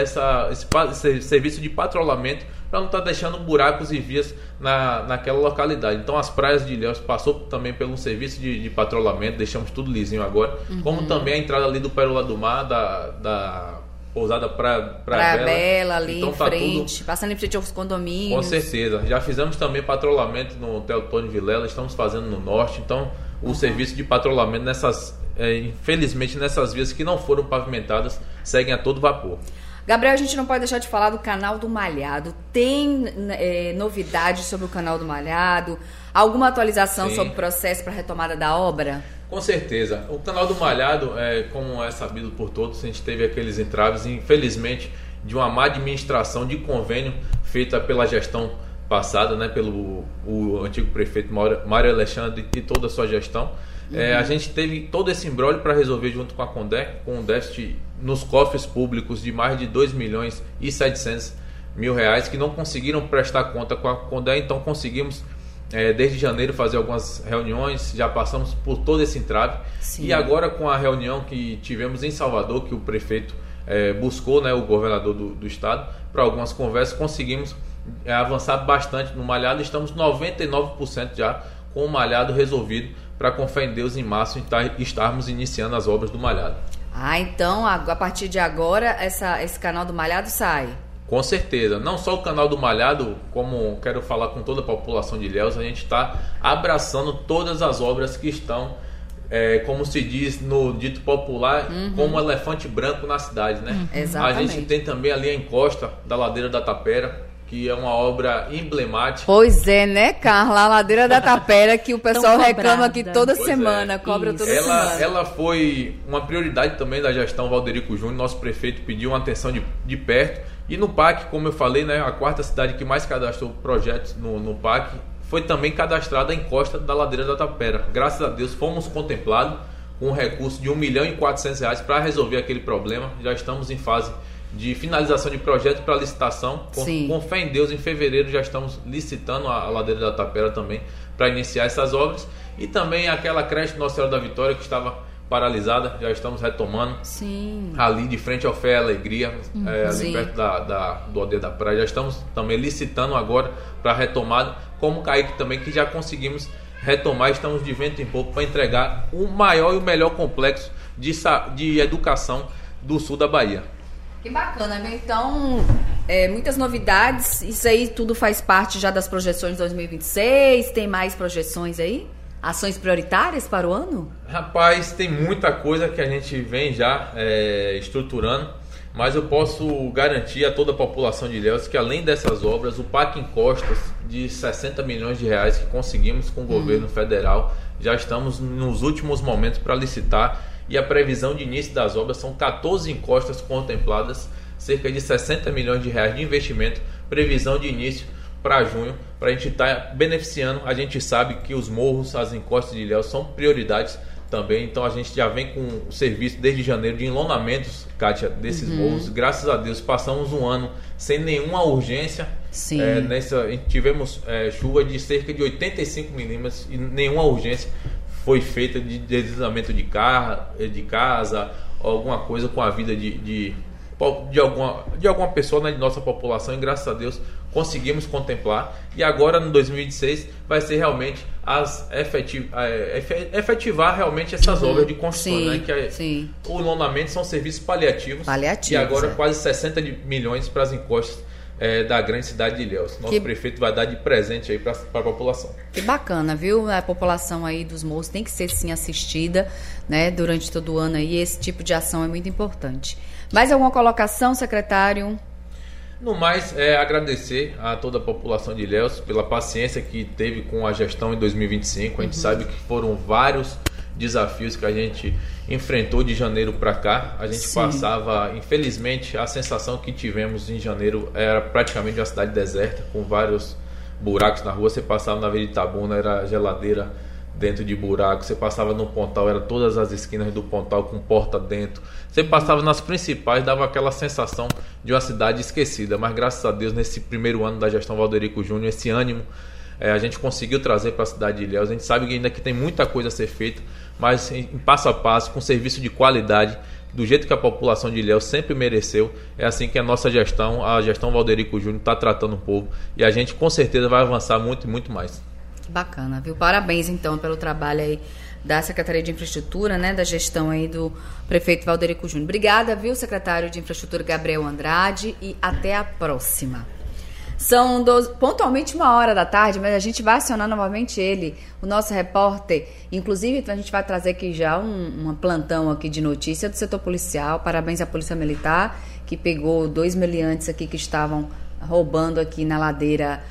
esse serviço de patrulhamento para não estar deixando buracos e vias naquela localidade. Então as praias de Ilhéus passou também pelo serviço de patrulhamento, deixamos tudo lisinho agora, como também a entrada ali do Pérola do Mar, da pousada Praia
Bela ali
então,
em frente, passando em frente aos condomínios.
Com certeza, já fizemos também patrulhamento no Teotônio Vilela, estamos fazendo no norte, então o serviço de patrulhamento infelizmente nessas vias que não foram pavimentadas seguem a todo vapor.
Gabriel, a gente não pode deixar de falar do Canal do Malhado. Tem novidades sobre o Canal do Malhado? Alguma atualização sobre o processo para a retomada da obra?
Com certeza. O Canal do Malhado, como é sabido por todos, a gente teve aqueles entraves, infelizmente, de uma má administração de convênio feita pela gestão passada, né, pelo o antigo prefeito Mário Alexandre e toda a sua gestão. A gente teve todo esse imbróglio para resolver junto com a Condé, com um déficit nos cofres públicos de mais de 2.700.000 reais, que não conseguiram prestar conta com a Condé. Então conseguimos desde janeiro fazer algumas reuniões, já passamos por todo esse entrave. Sim. E agora com a reunião que tivemos em Salvador, que o prefeito buscou, né, o governador do estado, para algumas conversas, conseguimos avançar bastante no malhado. Estamos 99% já com o malhado resolvido, para com fé em Deus, em março estarmos iniciando as obras do malhado.
Então a partir de agora esse canal do malhado sai?
Com certeza, não só o canal do malhado, como quero falar com toda a população de Ilhéus, a gente está abraçando todas as obras que estão, como se diz no dito popular, como um elefante branco na cidade, né?
Exatamente.
A gente tem também ali a encosta da Ladeira da Tapera, que é uma obra emblemática.
Pois é, né, Carla? A Ladeira da Tapera, que o pessoal reclama aqui toda semana, cobra toda semana.
Ela foi uma prioridade também da gestão Valderico Júnior, nosso prefeito pediu uma atenção de perto. E no PAC, como eu falei, né, a quarta cidade que mais cadastrou projetos no PAC, foi também cadastrada a encosta da Ladeira da Tapera. Graças a Deus fomos contemplados com um recurso de R$1.400.000 para resolver aquele problema. Já estamos em fase de finalização de projeto para licitação. Com fé em Deus, em fevereiro já estamos licitando a Ladeira da Tapera também para iniciar essas obras. E também aquela creche Nossa Senhora da Vitória que estava paralisada, já estamos retomando.
Sim.
Ali de frente ao Fé e Alegria, ali perto do Aldeia da Praia. Já estamos também licitando agora para retomada, como o Kaique também, que já conseguimos retomar. Estamos de vento em popa para entregar o maior e o melhor complexo de educação do sul da Bahia.
Que bacana, né? Então, muitas novidades. Isso aí tudo faz parte já das projeções de 2026? Tem mais projeções aí? Ações prioritárias para o ano?
Rapaz, tem muita coisa que a gente vem já estruturando, mas eu posso garantir a toda a população de Ilhéus que, além dessas obras, o PAC Encostas de R$60 milhões que conseguimos com o governo federal, já estamos nos últimos momentos para licitar. E a previsão de início das obras são 14 encostas contempladas, cerca de R$60 milhões de investimento, previsão de início para junho, para a gente estar beneficiando. A gente sabe que os morros, as encostas de Ilhéus são prioridades também, então a gente já vem com o serviço desde janeiro de enlonamentos, Kátia, desses morros. Graças a Deus passamos um ano sem nenhuma urgência.
Sim.
Tivemos chuva de cerca de 85 milímetros e nenhuma urgência foi feita de deslizamento de casa, alguma coisa com a vida de alguma pessoa, né, de nossa população, e graças a Deus conseguimos contemplar. E agora no 2026 vai ser realmente efetivar realmente essas obras de construção, né, que o enlonamento são serviços paliativos e agora quase 60 milhões para as encostas da grande cidade de Ilhéus. Nosso prefeito vai dar de presente aí para a população.
Que bacana, viu? A população aí dos morros tem que ser sim assistida, né, durante todo o ano aí. Esse tipo de ação é muito importante. Mais alguma colocação, secretário?
No mais, agradecer a toda a população de Ilhéus pela paciência que teve com a gestão em 2025. A gente sabe que foram vários desafios que a gente enfrentou de janeiro para cá. A gente passava, infelizmente, a sensação que tivemos em janeiro era praticamente uma cidade deserta, com vários buracos na rua. Você passava na Avenida Itabuna, era geladeira dentro de buraco. Você passava no Pontal, era todas as esquinas do Pontal com porta dentro. Você passava nas principais, dava aquela sensação de uma cidade esquecida. Mas graças a Deus, nesse primeiro ano da gestão Valderico Júnior, esse ânimo a gente conseguiu trazer para a cidade de Ilhéus. A gente sabe que ainda que tem muita coisa a ser feita, mas em passo a passo, com serviço de qualidade, do jeito que a população de Ilhéus sempre mereceu. É assim que a nossa gestão, a gestão Valderico Júnior, está tratando o povo, e a gente com certeza vai avançar muito e muito mais.
Que bacana, viu? Parabéns então pelo trabalho aí da Secretaria de Infraestrutura, né, da gestão aí do prefeito Valderico Júnior. Obrigada, viu, secretário de Infraestrutura Gabriel Andrade, e até a próxima. São pontualmente 1h da tarde, mas a gente vai acionar novamente ele, o nosso repórter. Inclusive, a gente vai trazer aqui já um plantão aqui de notícia do setor policial. Parabéns à Polícia Militar, que pegou 2 meliantes aqui que estavam roubando aqui na ladeira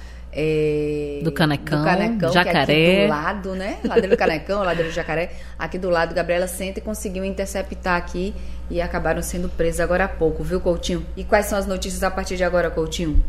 do Canecão,
Jacaré. Que é aqui do lado, né? Ladeira do Canecão, ladeira do Jacaré. Aqui do lado, Gabriela Senta, e conseguiu interceptar aqui e acabaram sendo presos agora há pouco, viu, Coutinho? E quais são as notícias a partir de agora, Coutinho?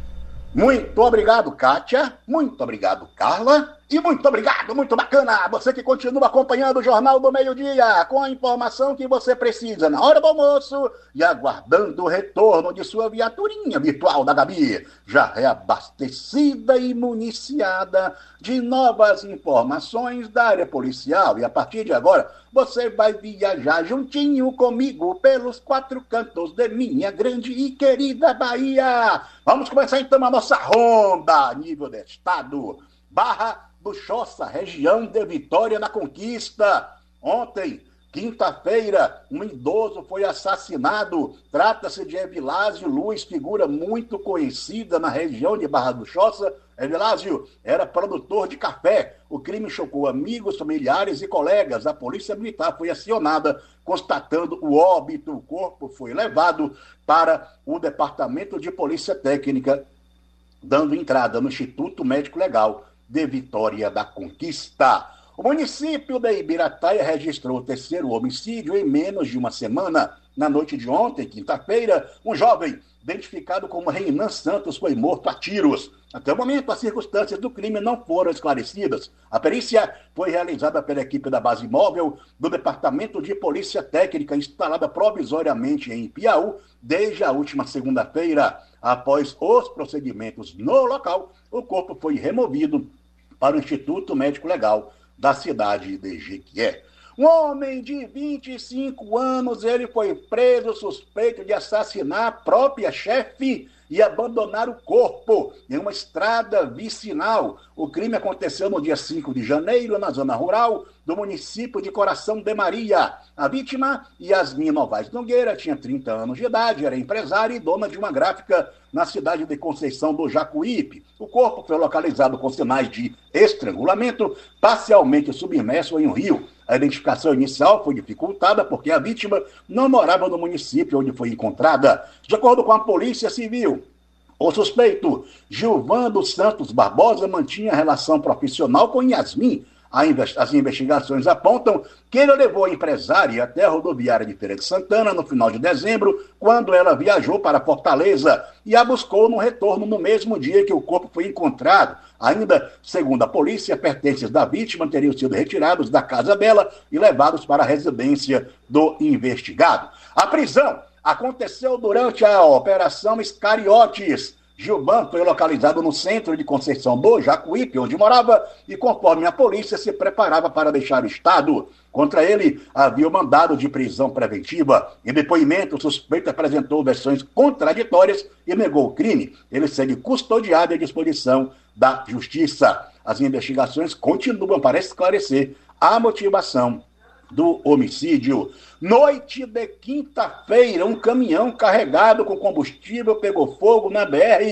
Muito obrigado, Kátia. Muito obrigado, Carla. E muito obrigado, muito bacana, você que continua acompanhando o Jornal do Meio-Dia, com a informação que você precisa na hora do almoço e aguardando o retorno de sua viaturinha virtual da Gabi, já reabastecida e municiada de novas informações da área policial. E a partir de agora, você vai viajar juntinho comigo pelos 4 cantos de minha grande e querida Bahia. Vamos começar então a nossa ronda a nível de estado. Barra do Choça, região de Vitória da Conquista. Ontem, quinta-feira, um idoso foi assassinado. Trata-se de Evilásio Luz, figura muito conhecida na região de Barra do Choça. Evilásio era produtor de café. O crime chocou amigos, familiares e colegas. A polícia militar foi acionada, constatando o óbito. O corpo foi levado para o Departamento de Polícia Técnica, dando entrada no Instituto Médico Legal de Vitória da Conquista. O município de Ibirataia registrou o 3º homicídio em menos de uma semana. Na noite de ontem, quinta-feira, um jovem, identificado como Reinan Santos, foi morto a tiros. Até o momento, as circunstâncias do crime não foram esclarecidas. A perícia foi realizada pela equipe da Base Móvel do Departamento de Polícia Técnica, instalada provisoriamente em Piauí, desde a última segunda-feira. Após os procedimentos no local, o corpo foi removido para o Instituto Médico Legal da cidade de Jequié. Um homem de 25 anos, ele foi preso suspeito de assassinar a própria chefe e abandonar o corpo em uma estrada vicinal. O crime aconteceu no dia 5 de janeiro, na zona rural do município de Coração de Maria. A vítima, Yasmin Novaes Nogueira, tinha 30 anos de idade, era empresária e dona de uma gráfica na cidade de Conceição do Jacuípe. O corpo foi localizado com sinais de estrangulamento, parcialmente submerso em um rio. A identificação inicial foi dificultada porque a vítima não morava no município onde foi encontrada. De acordo com a Polícia Civil, o suspeito, Gilvando Santos Barbosa, mantinha relação profissional com Yasmin. As investigações apontam que ele levou a empresária até a rodoviária de Feira de Santana no final de dezembro, quando ela viajou para Fortaleza, e a buscou no retorno no mesmo dia que o corpo foi encontrado. Ainda, segundo a polícia, pertences da vítima teriam sido retirados da casa dela e levados para a residência do investigado. A prisão aconteceu durante a Operação Iscariotes. Gilvan foi localizado no centro de Conceição do Jacuípe, onde morava, e conforme a polícia se preparava para deixar o estado. Contra ele, havia o mandado de prisão preventiva. Em depoimento, o suspeito apresentou versões contraditórias e negou o crime. Ele segue custodiado à disposição da Justiça. As investigações continuam para esclarecer a motivação do homicídio. Noite de quinta-feira, um caminhão carregado com combustível pegou fogo na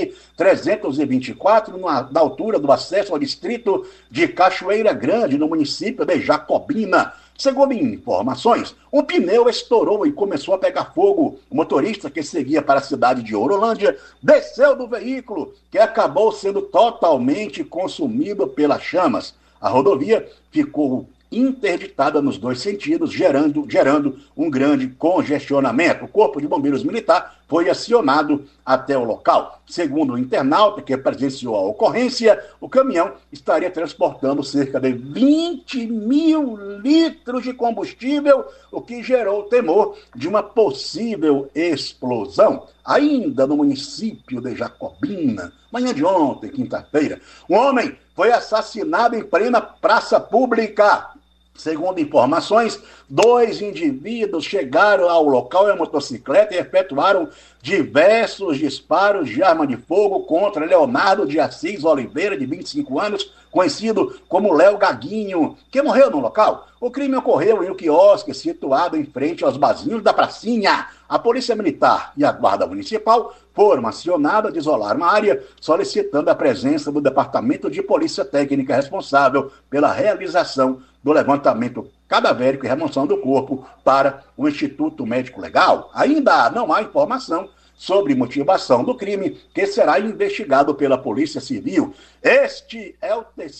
BR-324, na altura do acesso ao distrito de Cachoeira Grande, no município de Jacobina. Segundo informações, um pneu estourou e começou a pegar fogo. O motorista, que seguia para a cidade de Ourolândia, desceu do veículo, que acabou sendo totalmente consumido pelas chamas. A rodovia ficou interditada nos 2 sentidos, gerando um grande congestionamento. O Corpo de Bombeiros Militar foi acionado até o local. Segundo o internauta que presenciou a ocorrência, o caminhão estaria transportando cerca de 20 mil litros de combustível, o que gerou o temor de uma possível explosão. Ainda no município de Jacobina, manhã de ontem, quinta-feira, um homem foi assassinado em plena praça pública. Segundo informações, 2 indivíduos chegaram ao local em motocicleta e efetuaram diversos disparos de arma de fogo contra Leonardo de Assis Oliveira, de 25 anos, conhecido como Léo Gaguinho, que morreu no local. O crime ocorreu em um quiosque situado em frente aos barzinhos da pracinha. A Polícia Militar e a Guarda Municipal foram acionadas de isolar uma área, solicitando a presença do Departamento de Polícia Técnica responsável pela realização do levantamento cadavérico e remoção do corpo para o Instituto Médico Legal. Ainda não há informação sobre motivação do crime, que será investigado pela Polícia Civil. Este é o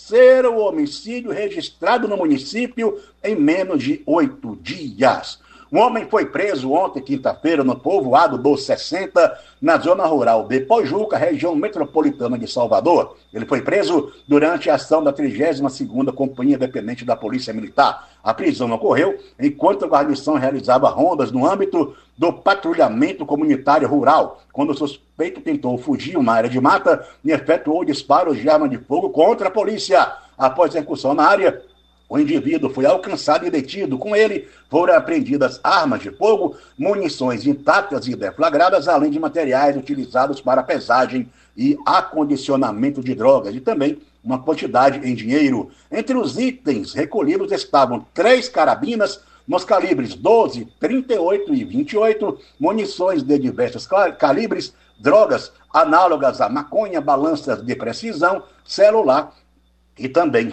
3º homicídio registrado no município em menos de 8 dias. Um homem foi preso ontem, quinta-feira, no povoado dos 60, na zona rural de Pojuca, região metropolitana de Salvador. Ele foi preso durante a ação da 32ª Companhia Dependente da Polícia Militar. A prisão ocorreu enquanto a guarnição realizava rondas no âmbito do patrulhamento comunitário rural, quando o suspeito tentou fugir uma área de mata e efetuou disparos de arma de fogo contra a polícia. Após a execução na área, o indivíduo foi alcançado e detido. Com ele foram apreendidas armas de fogo, munições intactas e deflagradas, além de materiais utilizados para pesagem e acondicionamento de drogas, e também uma quantidade em dinheiro. Entre os itens recolhidos estavam 3 carabinas nos calibres 12, 38 e 28, munições de diversos calibres, drogas análogas à maconha, balanças de precisão, celular e também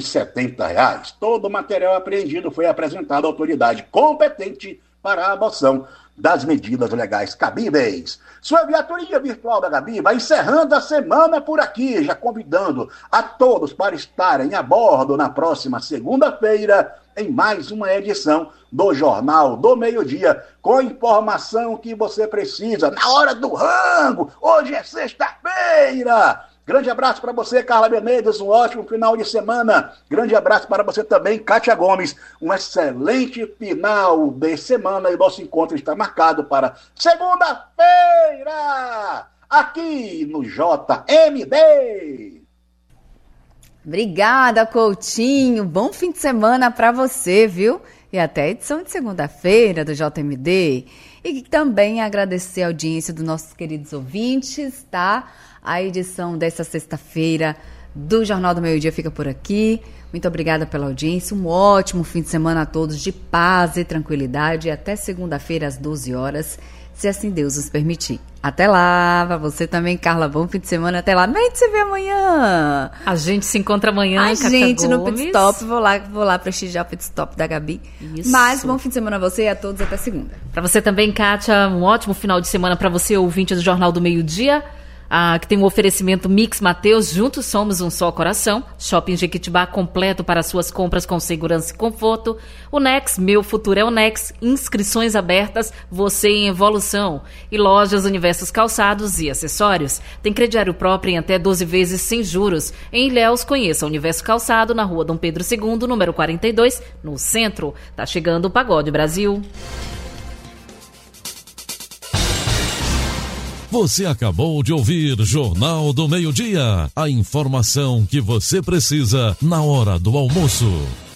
R$170. Todo o material apreendido foi apresentado à autoridade competente para a adoção das medidas legais cabíveis. Sua viaturinha virtual da Gabi vai encerrando a semana por aqui, já convidando a todos para estarem a bordo na próxima segunda-feira em mais uma edição do Jornal do Meio-Dia, com a informação que você precisa na hora do rango. Hoje é sexta-feira. Grande abraço para você, Carla Menezes, um ótimo final de semana. Grande abraço para você também, Kátia Gomes. Um excelente final de semana e nosso encontro está marcado para segunda-feira, aqui no JMD.
Obrigada, Coutinho. Bom fim de semana para você, viu? E até a edição de segunda-feira do JMD. E também agradecer a audiência dos nossos queridos ouvintes, tá? A edição desta sexta-feira do Jornal do Meio-Dia fica por aqui. Muito obrigada pela audiência. Um ótimo fim de semana a todos, de paz e tranquilidade. E até segunda-feira às 12 horas, se assim Deus nos permitir. Até lá, pra você também, Carla. Bom fim de semana, até lá. Mas a gente se vê amanhã.
A gente se encontra amanhã,
a
Kátia
gente
Gomes.
no Pit Stop, vou lá prestigiar o Pit Stop da Gabi.
Isso.
Mas bom fim de semana a você e a todos, até segunda.
Pra você também, Kátia, um ótimo final de semana pra você, ouvinte do Jornal do Meio-Dia. Que tem um oferecimento Mix Mateus, juntos somos um só coração. Shopping Jequitibá completo para suas compras com segurança e conforto. O Nex, meu futuro é o Nex. Inscrições abertas, você em evolução. E lojas Universos Calçados e Acessórios. Tem crediário próprio em até 12 vezes sem juros. Em Ilhéus, conheça o Universo Calçado na rua Dom Pedro II, número 42, no centro. Tá chegando o Pagode Brasil.
Você acabou de ouvir Jornal do Meio-Dia. A informação que você precisa na hora do almoço.